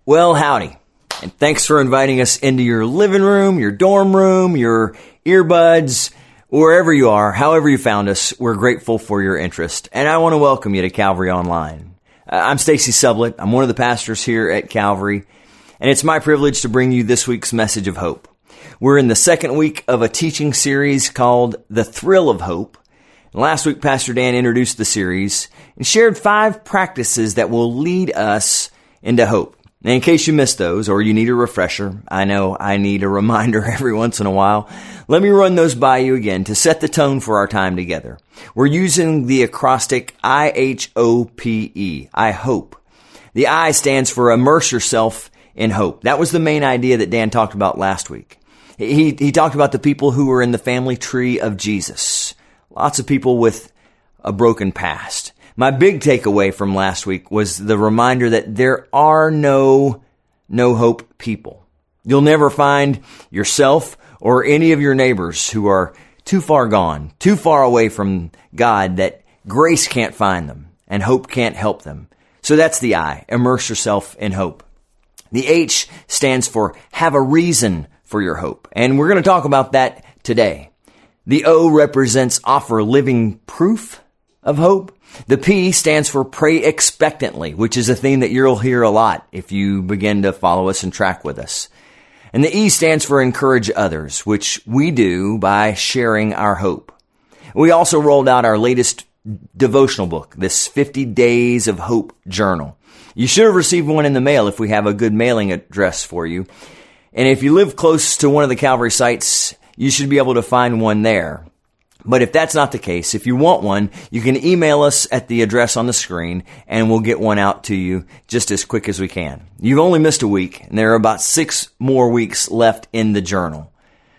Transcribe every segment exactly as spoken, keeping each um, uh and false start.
Well, howdy, and thanks for inviting us into your living room, your dorm room, your earbuds, wherever you are, however you found us. We're grateful for your interest, and I want to welcome you to Calvary Online. Uh, I'm Stacy Sublett. I'm one of the pastors here at Calvary, and it's my privilege to bring you this week's message of hope. We're in the second week of a teaching series called The Thrill of Hope. Last week, Pastor Dan introduced the series and shared five practices that will lead us into hope. Now, in case you missed those or you need a refresher, I know I need a reminder every once in a while. Let me run those by you again to set the tone for our time together. We're using the acrostic I H O P E, I hope. The I stands for immerse yourself in hope. That was the main idea that Dan talked about last week. He, he talked about the people who were in the family tree of Jesus. Lots of people with a broken past. My big takeaway from last week was the reminder that there are no no hope people. You'll never find yourself or any of your neighbors who are too far gone, too far away from God that grace can't find them and hope can't help them. So that's the I, immerse yourself in hope. The H stands for have a reason for your hope. And we're going to talk about that today. The O represents offer living proof of hope. The P stands for pray expectantly, which is a theme that you'll hear a lot if you begin to follow us and track with us. And the E stands for encourage others, which we do by sharing our hope. We also rolled out our latest devotional book, this fifty Days of Hope journal. You should have received one in the mail if we have a good mailing address for you. And if you live close to one of the Calvary sites, you should be able to find one there. But if that's not the case, if you want one, you can email us at the address on the screen and we'll get one out to you just as quick as we can. You've only missed a week and there are about six more weeks left in the journal.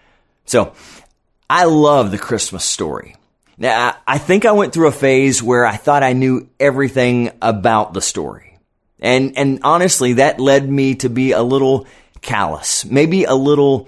So I love the Christmas story. Now, I think I went through a phase where I thought I knew everything about the story. And, and honestly, that led me to be a little callous, maybe a little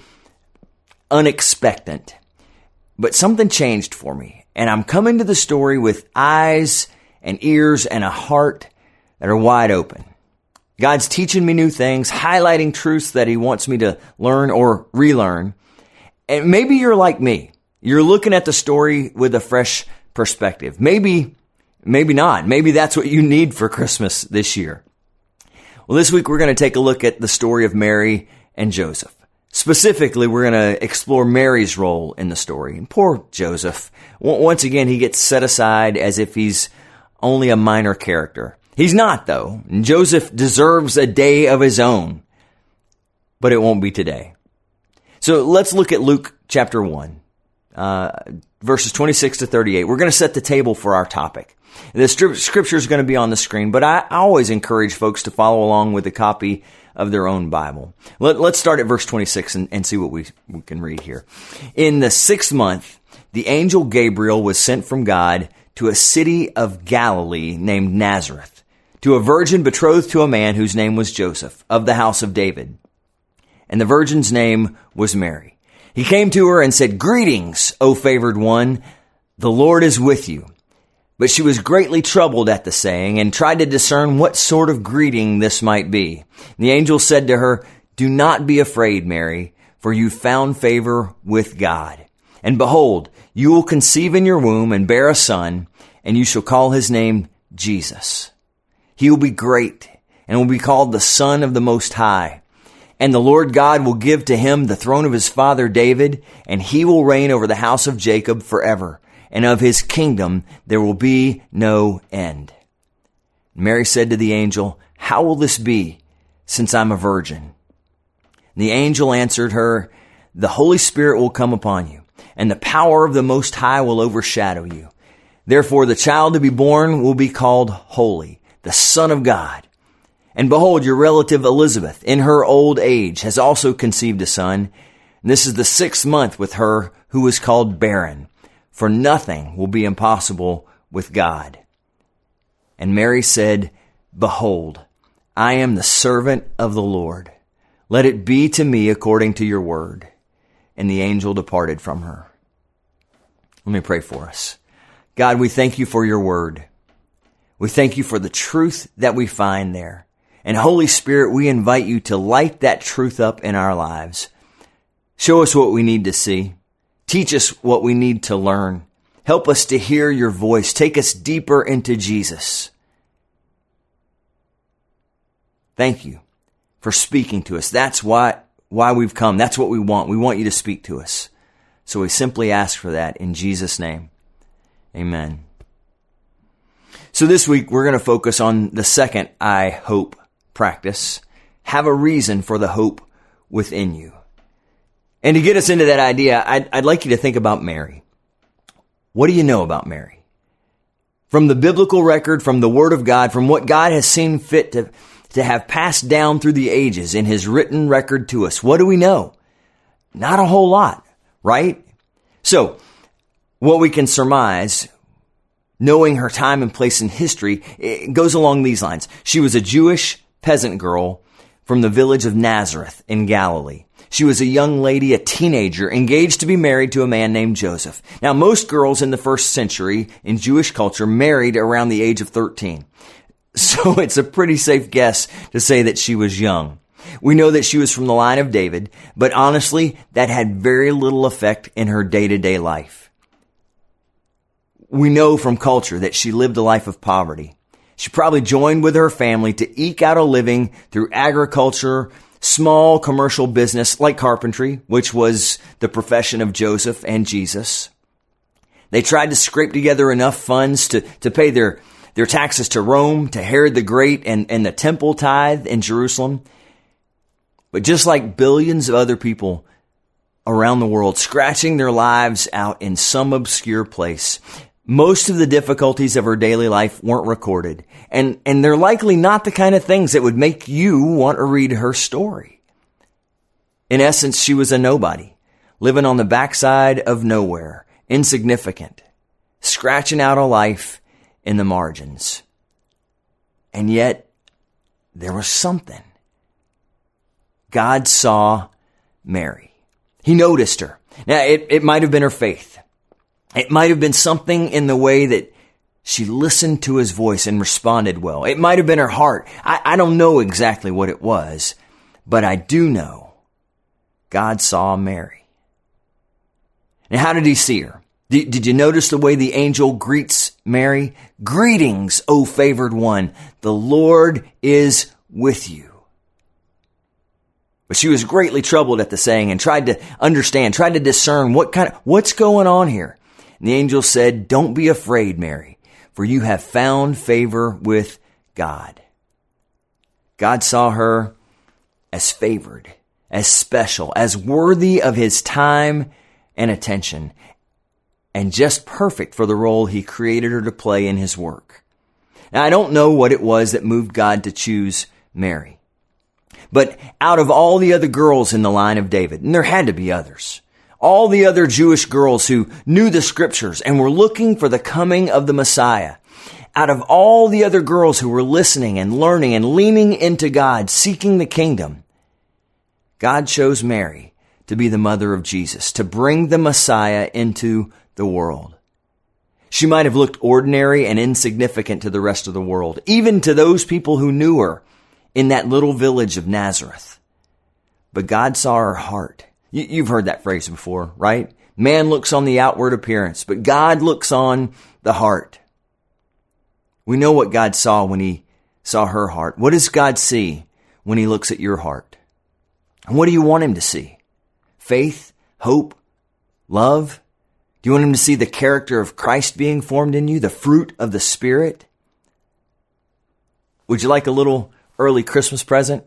unexpectant. But something changed for me, and I'm coming to the story with eyes and ears and a heart that are wide open. God's teaching me new things, highlighting truths that He wants me to learn or relearn. And maybe you're like me. You're looking at the story with a fresh perspective. Maybe, maybe not. Maybe that's what you need for Christmas this year. Well, this week we're going to take a look at the story of Mary and Joseph. Specifically, we're going to explore Mary's role in the story. And poor Joseph, once again, he gets set aside as if he's only a minor character. He's not, though. And Joseph deserves a day of his own. But it won't be today. So let's look at Luke chapter one, uh, verses twenty-six to thirty-eight. We're going to set the table for our topic. The scripture is going to be on the screen, but I always encourage folks to follow along with a copy of their own Bible. Let, let's start at verse twenty-six and, and see what we, we can read here. In the sixth month, the angel Gabriel was sent from God to a city of Galilee named Nazareth, to a virgin betrothed to a man whose name was Joseph, of the house of David. And the virgin's name was Mary. He came to her and said, "Greetings, O favored one, the Lord is with you." But she was greatly troubled at the saying and tried to discern what sort of greeting this might be. The angel said to her, "Do not be afraid, Mary, for you found favor with God. And behold, you will conceive in your womb and bear a son, and you shall call his name Jesus. He will be great and will be called the Son of the Most High. And the Lord God will give to him the throne of his father David, and he will reign over the house of Jacob forever. And of his kingdom there will be no end." Mary said to the angel, "How will this be, since I'm a virgin?" The angel answered her, "The Holy Spirit will come upon you, and the power of the Most High will overshadow you. Therefore the child to be born will be called Holy, the Son of God. And behold, your relative Elizabeth, in her old age, has also conceived a son. And this is the sixth month with her who was called barren. For nothing will be impossible with God." And Mary said, "Behold, I am the servant of the Lord. Let it be to me according to your word." And the angel departed from her. Let me pray for us. God, we thank you for your word. We thank you for the truth that we find there. And Holy Spirit, we invite you to light that truth up in our lives. Show us what we need to see. Teach us what we need to learn. Help us to hear your voice. Take us deeper into Jesus. Thank you for speaking to us. That's why, why we've come. That's what we want. We want you to speak to us. So we simply ask for that in Jesus' name. Amen. So this week we're going to focus on the second I hope practice. Have a reason for the hope within you. And to get us into that idea, I'd, I'd like you to think about Mary. What do you know about Mary? From the biblical record, from the Word of God, from what God has seen fit to, to have passed down through the ages in His written record to us, what do we know? Not a whole lot, right? So, what we can surmise, knowing her time and place in history, it goes along these lines. She was a Jewish peasant girl from the village of Nazareth in Galilee. She was a young lady, a teenager, engaged to be married to a man named Joseph. Now, most girls in the first century in Jewish culture married around the age of thirteen. So it's a pretty safe guess to say that she was young. We know that she was from the line of David, but honestly, that had very little effect in her day-to-day life. We know from culture that she lived a life of poverty. She probably joined with her family to eke out a living through agriculture, small commercial business like carpentry, which was the profession of Joseph and Jesus. They tried to scrape together enough funds to, to pay their, their taxes to Rome, to Herod the Great, and, and the temple tithe in Jerusalem. But just like billions of other people around the world, scratching their lives out in some obscure place, most of the difficulties of her daily life weren't recorded. And, and they're likely not the kind of things that would make you want to read her story. In essence, she was a nobody, living on the backside of nowhere, insignificant, scratching out a life in the margins. And yet, there was something. God saw Mary. He noticed her. Now, it, it might have been her faith. It might have been something in the way that she listened to His voice and responded well. It might have been her heart. I, I don't know exactly what it was, but I do know God saw Mary. Now, how did He see her? Did, did you notice the way the angel greets Mary? Greetings, O favored one. The Lord is with you. But she was greatly troubled at the saying and tried to understand, tried to discern what kind of, what's going on here. And the angel said, "Don't be afraid, Mary, for you have found favor with God." God saw her as favored, as special, as worthy of His time and attention, and just perfect for the role He created her to play in His work. Now, I don't know what it was that moved God to choose Mary. But out of all the other girls in the line of David, and there had to be others, all the other Jewish girls who knew the scriptures and were looking for the coming of the Messiah, out of all the other girls who were listening and learning and leaning into God, seeking the kingdom, God chose Mary to be the mother of Jesus, to bring the Messiah into the world. She might have looked ordinary and insignificant to the rest of the world, even to those people who knew her in that little village of Nazareth. But God saw her heart. You've heard that phrase before, right? Man looks on the outward appearance, but God looks on the heart. We know what God saw when He saw her heart. What does God see when He looks at your heart? And what do you want Him to see? Faith, hope, love? Do you want Him to see the character of Christ being formed in you, the fruit of the Spirit? Would you like a little early Christmas present?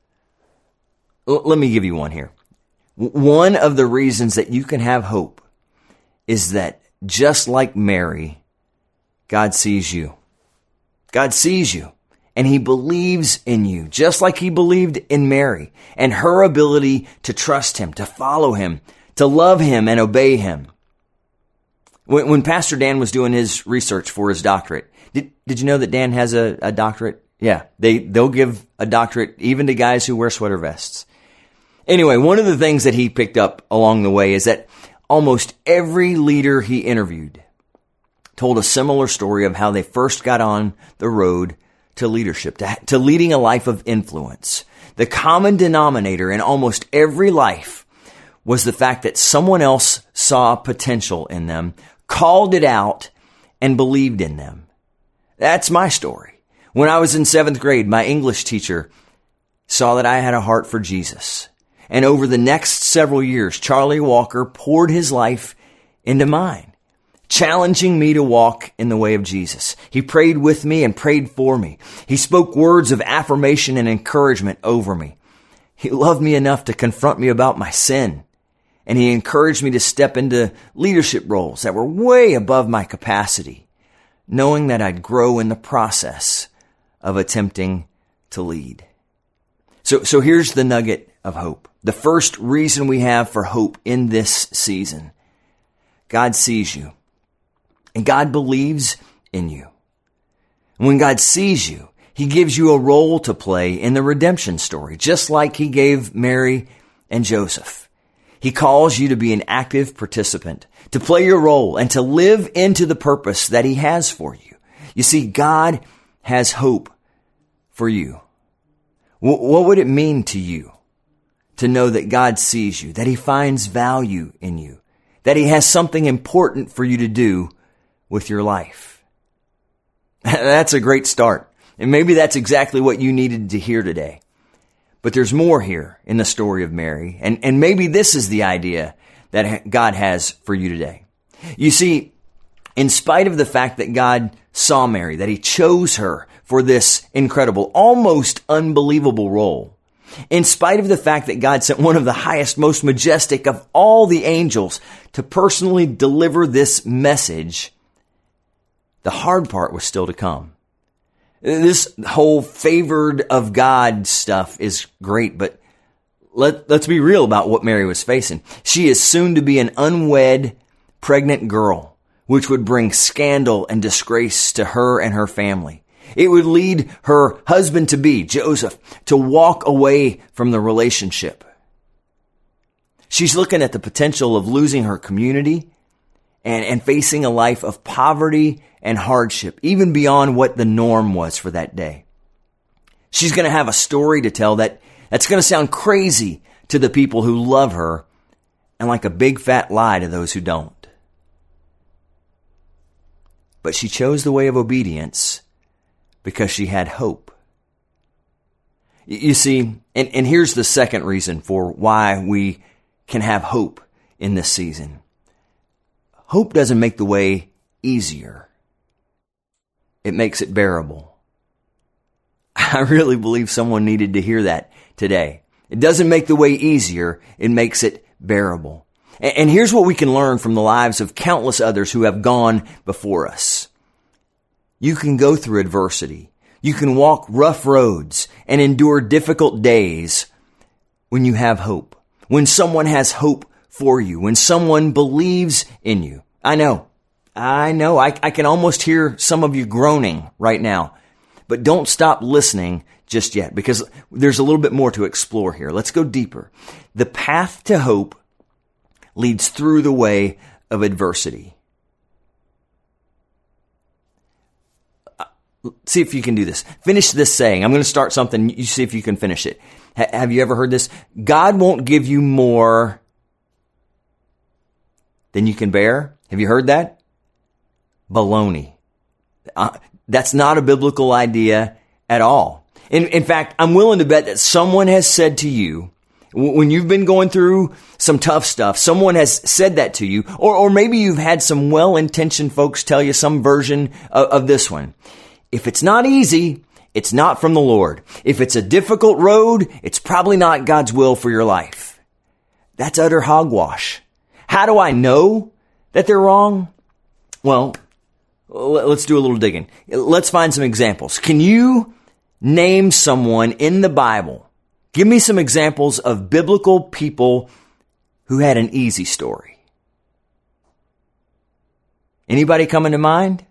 L- let me give you one here. One of the reasons that you can have hope is that just like Mary, God sees you. God sees you and He believes in you, just like He believed in Mary and her ability to trust Him, to follow Him, to love Him and obey Him. When, when Pastor Dan was doing his research for his doctorate, did, did you know that Dan has a, a doctorate? Yeah, they, they'll give a doctorate even to guys who wear sweater vests. Anyway, one of the things that he picked up along the way is that almost every leader he interviewed told a similar story of how they first got on the road to leadership, to, to leading a life of influence. The common denominator in almost every life was the fact that someone else saw potential in them, called it out, and believed in them. That's my story. When I was in seventh grade, my English teacher saw that I had a heart for Jesus. And over the next several years, Charlie Walker poured his life into mine, challenging me to walk in the way of Jesus. He prayed with me and prayed for me. He spoke words of affirmation and encouragement over me. He loved me enough to confront me about my sin. And he encouraged me to step into leadership roles that were way above my capacity, knowing that I'd grow in the process of attempting to lead. So, so here's the nugget of hope. The first reason we have for hope in this season. God sees you. And God believes in you. And when God sees you, he gives you a role to play in the redemption story, just like he gave Mary and Joseph. He calls you to be an active participant, to play your role, and to live into the purpose that he has for you. You see, God has hope for you. What would it mean to you to know that God sees you, that he finds value in you, that he has something important for you to do with your life? That's a great start. And maybe that's exactly what you needed to hear today. But there's more here in the story of Mary. And, and maybe this is the idea that God has for you today. You see, in spite of the fact that God saw Mary, that he chose her for this incredible, almost unbelievable role, in spite of the fact that God sent one of the highest, most majestic of all the angels to personally deliver this message, the hard part was still to come. This whole favored of God stuff is great, but let, let's be real about what Mary was facing. She is soon to be an unwed, pregnant girl, which would bring scandal and disgrace to her and her family. It would lead her husband-to-be, Joseph, to walk away from the relationship. She's looking at the potential of losing her community and, and facing a life of poverty and hardship, even beyond what the norm was for that day. She's going to have a story to tell that that's going to sound crazy to the people who love her and like a big fat lie to those who don't. But she chose the way of obedience because she had hope. You see, and, and here's the second reason for why we can have hope in this season. Hope doesn't make the way easier. It makes it bearable. I really believe someone needed to hear that today. It doesn't make the way easier. It makes it bearable. And, and here's what we can learn from the lives of countless others who have gone before us. You can go through adversity. You can walk rough roads and endure difficult days when you have hope. When someone has hope for you. When someone believes in you. I know. I know. I, I can almost hear some of you groaning right now. But don't stop listening just yet, because there's a little bit more to explore here. Let's go deeper. The path to hope leads through the way of adversity. See if you can do this. Finish this saying. I'm going to start something. You see if you can finish it. H- have you ever heard this? God won't give you more than you can bear. Have you heard that? Baloney. Uh, that's not a biblical idea at all. In, in fact, I'm willing to bet that someone has said to you, when you've been going through some tough stuff, someone has said that to you, or, or maybe you've had some well-intentioned folks tell you some version of, of this one. If it's not easy, it's not from the Lord. If it's a difficult road, it's probably not God's will for your life. That's utter hogwash. How do I know that they're wrong? Well, let's do a little digging. Let's find some examples. Can you name someone in the Bible? Give me some examples of biblical people who had an easy story. Anybody coming to mind?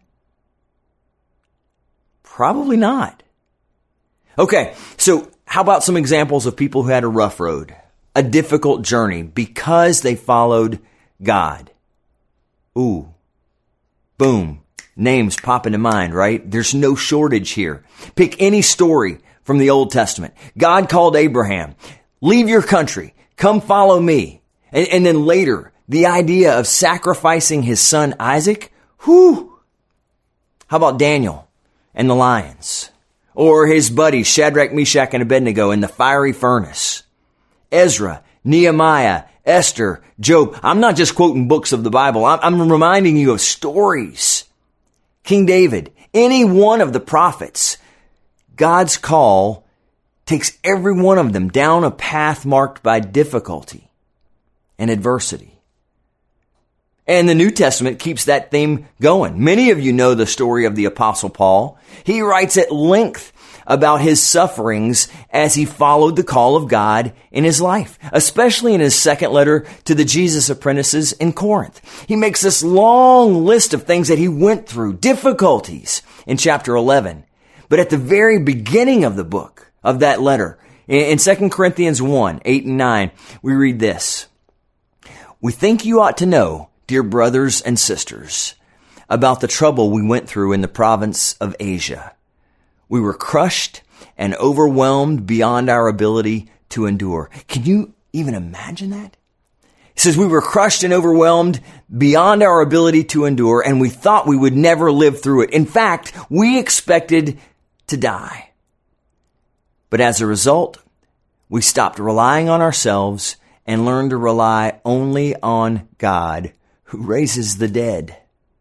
Probably not. Okay, so how about some examples of people who had a rough road, a difficult journey because they followed God? Ooh, boom. names pop into mind, right? There's no shortage here. Pick any story from the Old Testament. God called Abraham, leave your country, come follow me. And, and then later, the idea of sacrificing his son Isaac, whew. How about Daniel and the lions? Or his buddies Shadrach, Meshach, and Abednego in the fiery furnace? Ezra, Nehemiah, Esther, Job. I'm not just quoting books of the Bible. I'm, I'm reminding you of stories. King David, any one of the prophets. God's call takes every one of them down a path marked by difficulty and adversity. And the New Testament keeps that theme going. Many of you know the story of the Apostle Paul. He writes at length about his sufferings as he followed the call of God in his life, especially in his second letter to the Jesus apprentices in Corinth. He makes this long list of things that he went through, difficulties in chapter eleven. But at the very beginning of the book, of that letter, in Second Corinthians one, eight and nine, we read this. We think you ought to know, dear brothers and sisters, about the trouble we went through in the province of Asia. We were crushed and overwhelmed beyond our ability to endure. Can you even imagine that? He says we were crushed and overwhelmed beyond our ability to endure, and we thought we would never live through it. In fact, we expected to die. But as a result, we stopped relying on ourselves and learned to rely only on God, who raises the dead.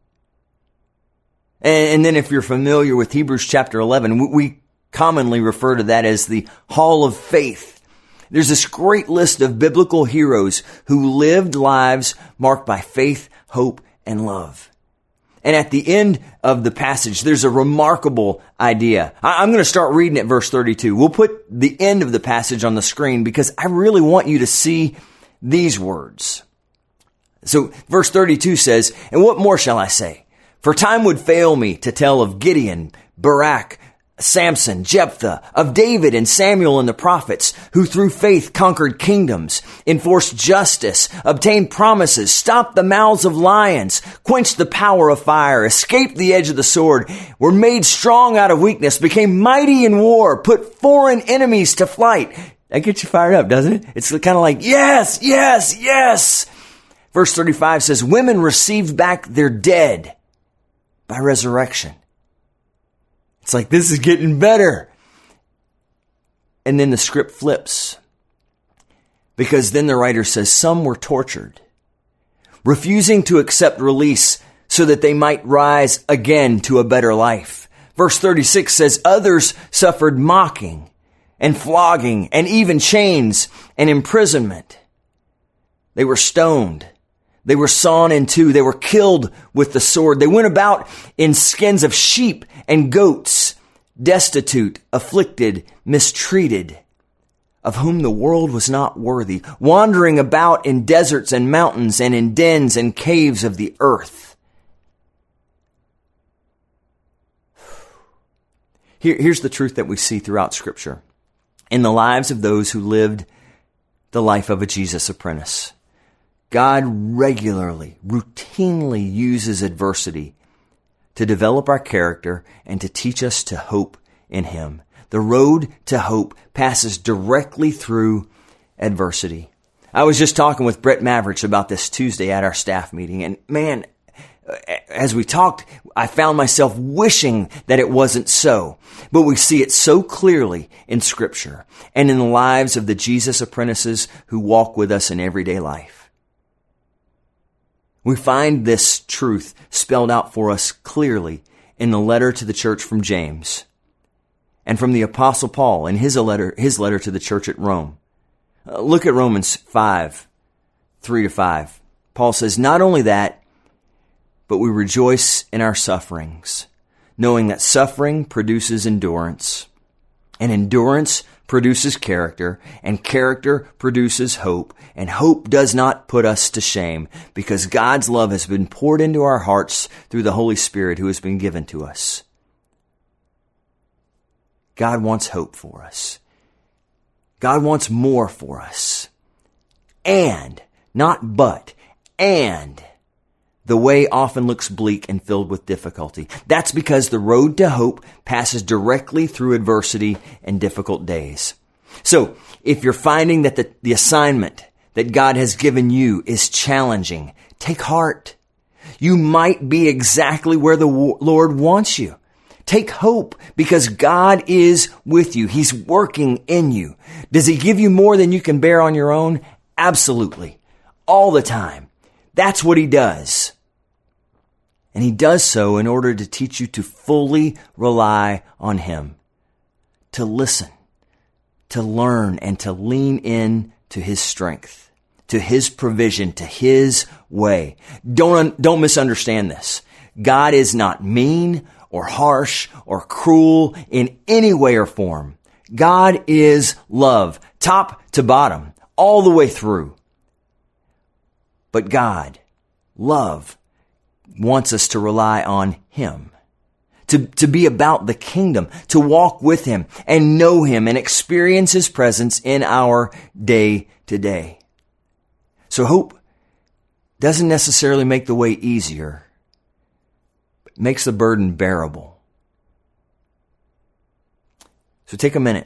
And then if you're familiar with Hebrews chapter eleven, we commonly refer to that as the Hall of Faith. There's this great list of biblical heroes who lived lives marked by faith, hope, and love. And at the end of the passage, there's a remarkable idea. I'm going to start reading at verse thirty-two. We'll put the end of the passage on the screen because I really want you to see these words. So verse thirty-two says, and what more shall I say? For time would fail me to tell of Gideon, Barak, Samson, Jephthah, of David and Samuel and the prophets, who through faith conquered kingdoms, enforced justice, obtained promises, stopped the mouths of lions, quenched the power of fire, escaped the edge of the sword, were made strong out of weakness, became mighty in war, put foreign enemies to flight. That gets you fired up, doesn't it? It's kind of like, yes, yes, yes. Verse thirty-five says, women received back their dead by resurrection. It's like, this is getting better. And then the script flips. Because then the writer says, some were tortured, refusing to accept release so that they might rise again to a better life. Verse thirty-six says, others suffered mocking and flogging and even chains and imprisonment. They were stoned. They were sawn in two. They were killed with the sword. They went about in skins of sheep and goats, destitute, afflicted, mistreated, of whom the world was not worthy, wandering about in deserts and mountains and in dens and caves of the earth. Here, here's the truth that we see throughout Scripture in the lives of those who lived the life of a Jesus apprentice. God regularly, routinely uses adversity to develop our character and to teach us to hope in Him. The road to hope passes directly through adversity. I was just talking with Brett Mavericks about this Tuesday at our staff meeting, and man, as we talked, I found myself wishing that it wasn't so. But we see it so clearly in Scripture and in the lives of the Jesus apprentices who walk with us in everyday life. We find this truth spelled out for us clearly in the letter to the church from James and from the Apostle Paul in his letter, his letter to the church at Rome. Uh, look at Romans five, three to five. Paul says, not only that, but we rejoice in our sufferings, knowing that suffering produces endurance, and endurance produces character, and character produces hope, and hope does not put us to shame, because God's love has been poured into our hearts through the Holy Spirit who has been given to us. God wants hope for us. God wants more for us. And, not but, and the way often looks bleak and filled with difficulty. That's because the road to hope passes directly through adversity and difficult days. So, if you're finding that the, the assignment that God has given you is challenging, take heart. You might be exactly where the Lord wants you. Take hope because God is with you. He's working in you. Does He give you more than you can bear on your own? Absolutely. All the time. That's what He does. And He does so in order to teach you to fully rely on Him, to listen, to learn, and to lean in to His strength, to His provision, to His way. Don't, don't misunderstand this. God is not mean or harsh or cruel in any way or form. God is love, top to bottom, all the way through. But God, love, wants us to rely on Him, to, to be about the kingdom, to walk with Him and know Him and experience His presence in our day to day. So hope doesn't necessarily make the way easier. It makes the burden bearable. So take a minute.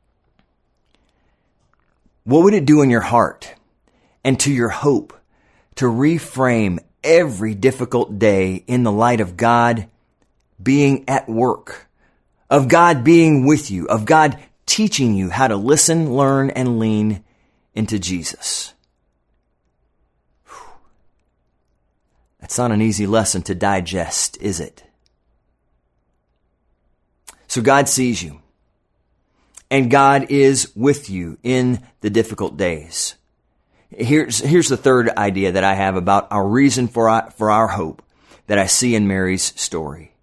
What would it do in your heart and to your hope to reframe every difficult day in the light of God being at work, of God being with you, of God teaching you how to listen, learn, and lean into Jesus? Whew. That's not an easy lesson to digest, is it? So God sees you, and God is with you in the difficult days. Here's, here's the third idea that I have about our reason for our, for our hope that I see in Mary's story.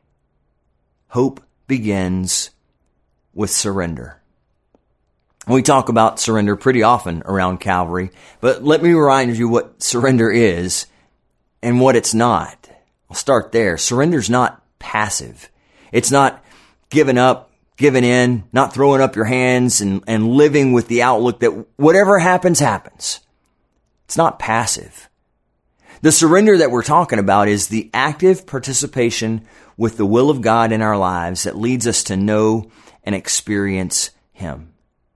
Hope begins with surrender. We talk about surrender pretty often around Calvary, but let me remind you what surrender is and what it's not. I'll start there. Surrender's not passive. It's not giving up, giving in, not throwing up your hands and, and living with the outlook that whatever happens, happens. It's not passive. The surrender that we're talking about is the active participation with the will of God in our lives that leads us to know and experience Him.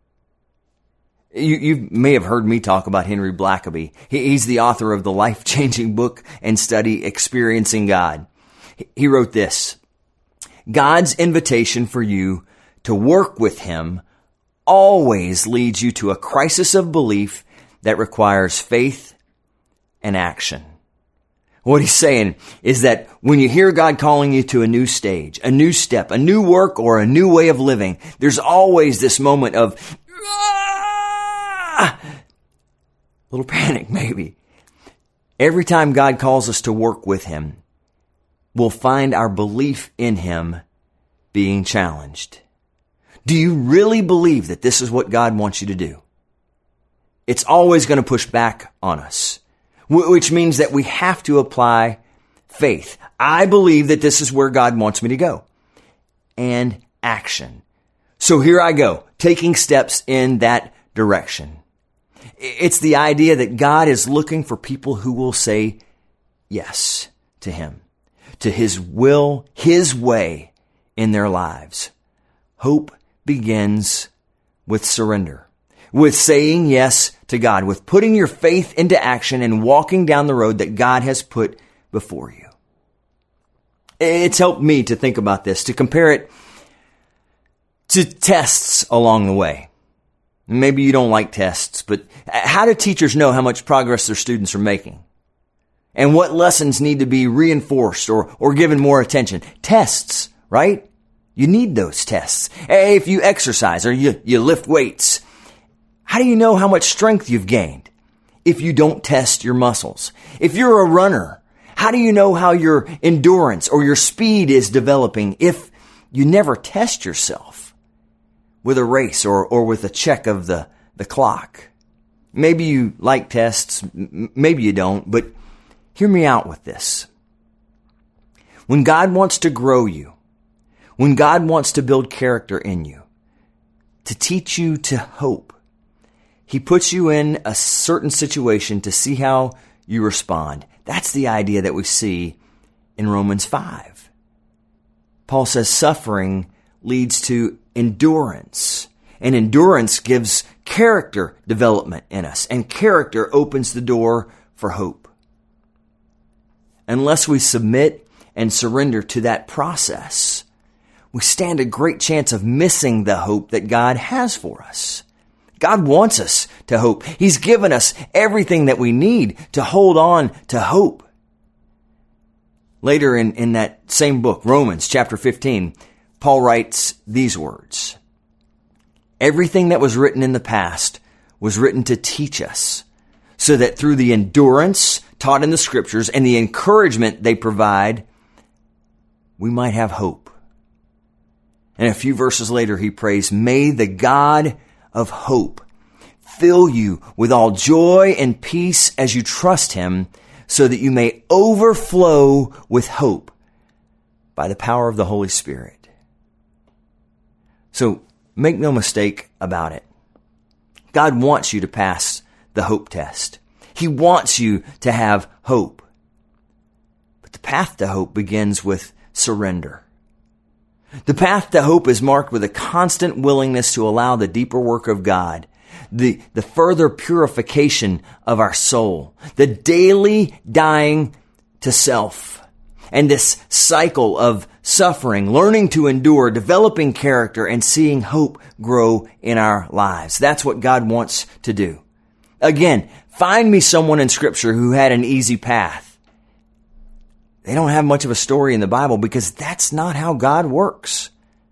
You, you may have heard me talk about Henry Blackaby. He, he's the author of the life-changing book and study, Experiencing God. He wrote this: God's invitation for you to work with Him always leads you to a crisis of belief that requires faith and action. What he's saying is that when you hear God calling you to a new stage, a new step, a new work, or a new way of living, there's always this moment of, ah! little panic maybe. Every time God calls us to work with Him, we'll find our belief in Him being challenged. Do you really believe that this is what God wants you to do? It's always going to push back on us, which means that we have to apply faith. I believe that this is where God wants me to go. And action. So here I go, taking steps in that direction. It's the idea that God is looking for people who will say yes to Him, to His will, His way in their lives. Hope begins with surrender, with saying yes to God, with putting your faith into action and walking down the road that God has put before you. It's helped me to think about this, to compare it to tests along the way. Maybe you don't like tests, but how do teachers know how much progress their students are making? And what lessons need to be reinforced or, or given more attention? Tests, right? You need those tests. If you exercise or you, you lift weights, how do you know how much strength you've gained if you don't test your muscles? If you're a runner, how do you know how your endurance or your speed is developing if you never test yourself with a race or, or with a check of the, the clock? Maybe you like tests, maybe you don't, but hear me out with this. When God wants to grow you, when God wants to build character in you, to teach you to hope, He puts you in a certain situation to see how you respond. That's the idea that we see in Romans five. Paul says suffering leads to endurance, and endurance gives character development in us, and character opens the door for hope. Unless we submit and surrender to that process, we stand a great chance of missing the hope that God has for us. God wants us to hope. He's given us everything that we need to hold on to hope. Later in, in that same book, Romans chapter fifteen, Paul writes these words: everything that was written in the past was written to teach us, so that through the endurance taught in the Scriptures and the encouragement they provide, we might have hope. And a few verses later, he prays, may the God of hope fill you with all joy and peace as you trust him, so that you may overflow with hope by the power of the Holy Spirit. So make no mistake about it. God wants you to pass the hope test. He wants you to have hope. But the path to hope begins with surrender. The path to hope is marked with a constant willingness to allow the deeper work of God, the, the further purification of our soul, the daily dying to self, and this cycle of suffering, learning to endure, developing character, and seeing hope grow in our lives. That's what God wants to do. Again, find me someone in Scripture who had an easy path. They don't have much of a story in the Bible because that's not how God works.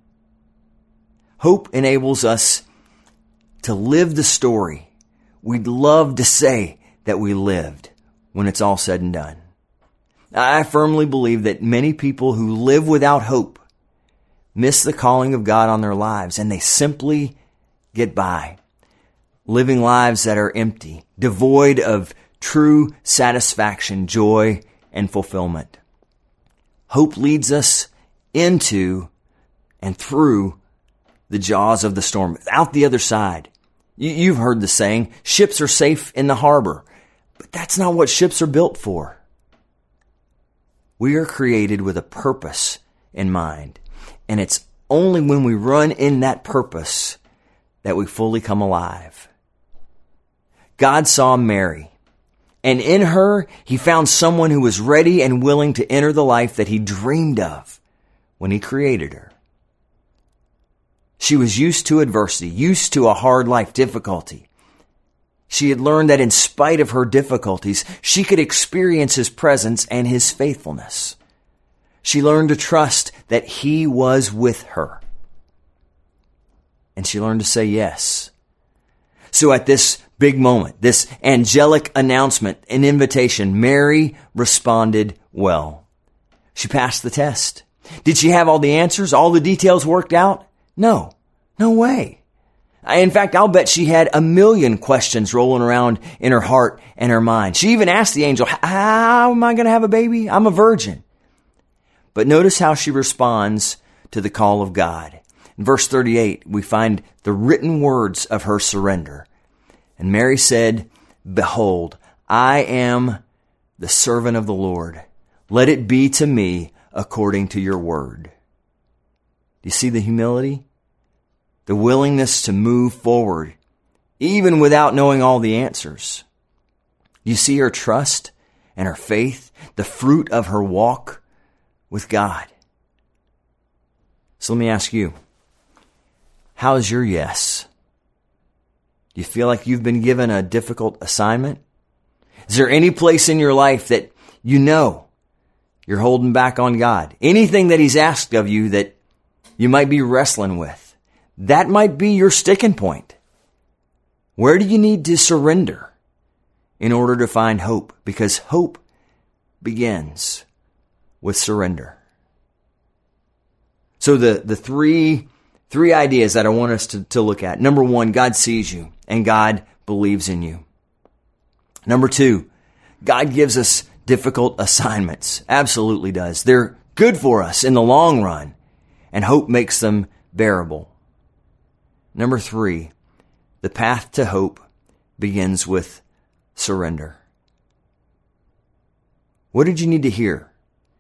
Hope enables us to live the story we'd love to say that we lived when it's all said and done. I firmly believe that many people who live without hope miss the calling of God on their lives, and they simply get by, living lives that are empty, devoid of true satisfaction, joy, and fulfillment. Hope leads us into and through the jaws of the storm, out the other side. You've heard the saying, ships are safe in the harbor, but that's not what ships are built for. We are created with a purpose in mind, and it's only when we run in that purpose that we fully come alive. God saw Mary, and in her, he found someone who was ready and willing to enter the life that he dreamed of when he created her. She was used to adversity, used to a hard life, difficulty. She had learned that in spite of her difficulties, she could experience his presence and his faithfulness. She learned to trust that he was with her. And she learned to say yes. So at this big moment, this angelic announcement and invitation, Mary responded well. She passed the test. Did she have all the answers, all the details worked out? No, no way. In fact, I'll bet she had a million questions rolling around in her heart and her mind. She even asked the angel, how am I going to have a baby? I'm a virgin. But notice how she responds to the call of God. In verse thirty-eight, we find the written words of her surrender. And Mary said, behold, I am the servant of the Lord. Let it be to me according to your word. Do you see the humility? The willingness to move forward, even without knowing all the answers. You see her trust and her faith, the fruit of her walk with God. So let me ask you, how's your yes? Do you feel like you've been given a difficult assignment? Is there any place in your life that you know you're holding back on God? Anything that he's asked of you that you might be wrestling with? That might be your sticking point. Where do you need to surrender in order to find hope? Because hope begins with surrender. So the, the three, three ideas that I want us to, to look at. Number one, God sees you and God believes in you. Number two, God gives us difficult assignments. Absolutely does. They're good for us in the long run, and hope makes them bearable. Number three, the path to hope begins with surrender. What did you need to hear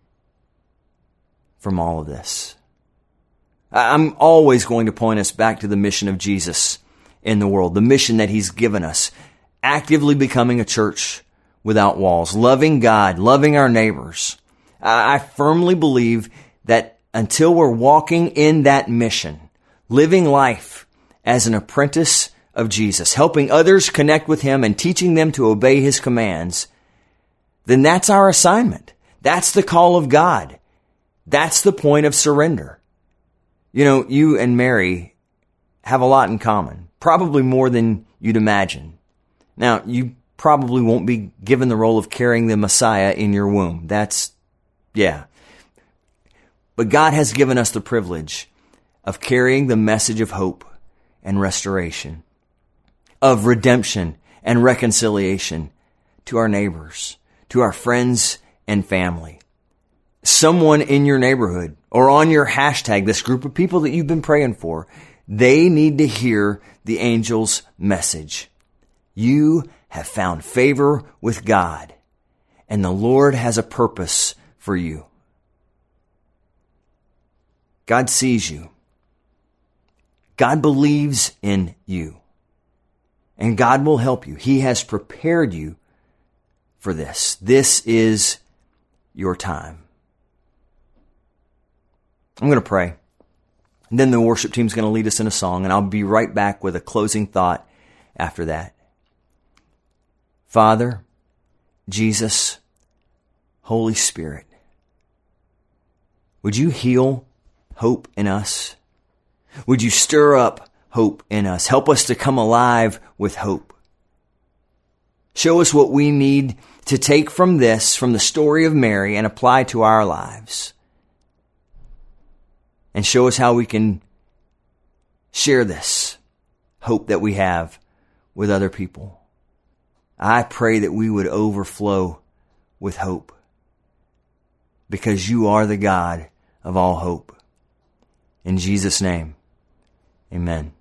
from all of this? I'm always going to point us back to the mission of Jesus in the world, the mission that He's given us, actively becoming a church without walls, loving God, loving our neighbors. I firmly believe that until we're walking in that mission, living life as an apprentice of Jesus, helping others connect with Him and teaching them to obey His commands, then that's our assignment. That's the call of God. That's the point of surrender. You know, you and Mary have a lot in common, probably more than you'd imagine. Now, you probably won't be given the role of carrying the Messiah in your womb. That's, yeah. But God has given us the privilege of carrying the message of hope and restoration, of redemption and reconciliation to our neighbors, to our friends and family. Someone in your neighborhood or on your hashtag, this group of people that you've been praying for, they need to hear the angel's message. You have found favor with God, and the Lord has a purpose for you. God sees you. God believes in you. And God will help you. He has prepared you for this. This is your time. I'm going to pray. And then the worship team's going to lead us in a song, and I'll be right back with a closing thought after that. Father, Jesus, Holy Spirit, would you heal hope in us? Would you stir up hope in us? Help us to come alive with hope. Show us what we need to take from this, from the story of Mary, and apply to our lives. And show us how we can share this hope that we have with other people. I pray that we would overflow with hope, because you are the God of all hope. In Jesus' name, amen.